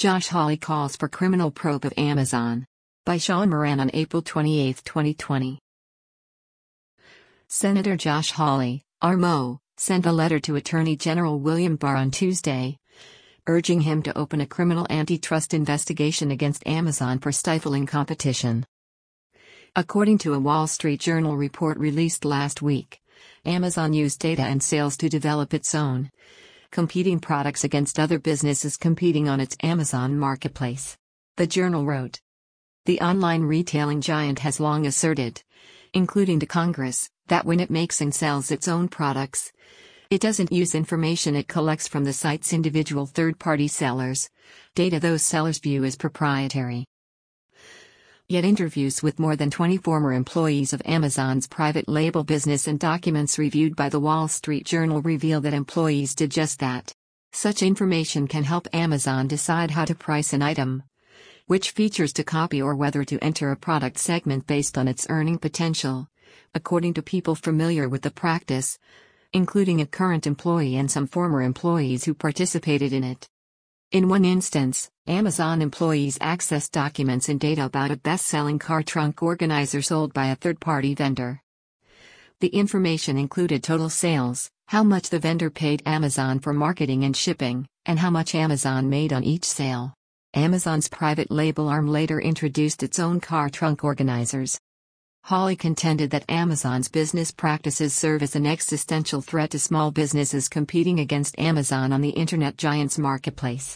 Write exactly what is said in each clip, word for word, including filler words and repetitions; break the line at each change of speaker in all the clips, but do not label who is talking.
Josh Hawley calls for criminal probe of Amazon. By Sean Moran on April twenty-eighth, twenty twenty. Senator Josh Hawley, R M O, sent a letter to Attorney General William Barr on Tuesday, urging him to open a criminal antitrust investigation against Amazon for stifling competition. According to a Wall Street Journal report released last week, Amazon used data and sales to develop its own competing products against other businesses competing on its Amazon marketplace. The journal wrote, "The online retailing giant has long asserted, including to Congress, that when it makes and sells its own products, it doesn't use information it collects from the site's individual third-party sellers, data those sellers view as proprietary." Yet interviews with more than twenty former employees of Amazon's private label business and documents reviewed by the Wall Street Journal reveal that employees did just that. Such information can help Amazon decide how to price an item, which features to copy, or whether to enter a product segment based on its earning potential, according to people familiar with the practice, including a current employee and some former employees who participated in it. In one instance, Amazon employees accessed documents and data about a best-selling car trunk organizer sold by a third-party vendor. The information included total sales, how much the vendor paid Amazon for marketing and shipping, and how much Amazon made on each sale. Amazon's private label arm later introduced its own car trunk organizers. Hawley contended that Amazon's business practices serve as an existential threat to small businesses competing against Amazon on the internet giant's marketplace.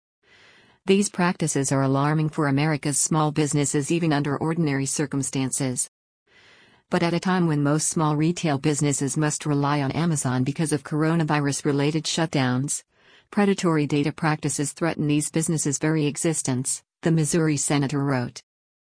These practices are alarming for America's small businesses even under ordinary circumstances. But at a time when most small retail businesses must rely on Amazon because of coronavirus-related shutdowns, predatory data practices threaten these businesses' very existence, the Missouri senator wrote.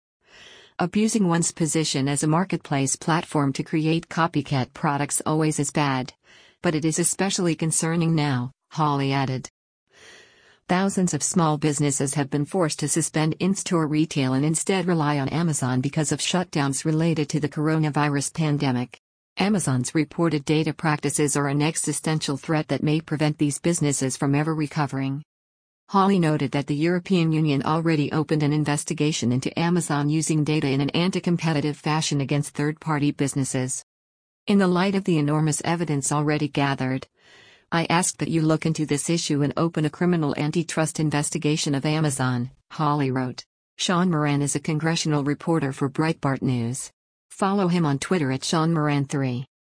Abusing one's position as a marketplace platform to create copycat products always is bad, but it is especially concerning now, Hawley added. Thousands of small businesses have been forced to suspend in-store retail and instead rely on Amazon because of shutdowns related to the coronavirus pandemic. Amazon's reported data practices are an existential threat that may prevent these businesses from ever recovering. Hawley noted that the European Union already opened an investigation into Amazon using data in an anti-competitive fashion against third-party businesses. In the light of the enormous evidence already gathered, I ask that you look into this issue and open a criminal antitrust investigation of Amazon, Hawley wrote. Sean Moran is a congressional reporter for Breitbart News. Follow him on Twitter at Sean Moran three.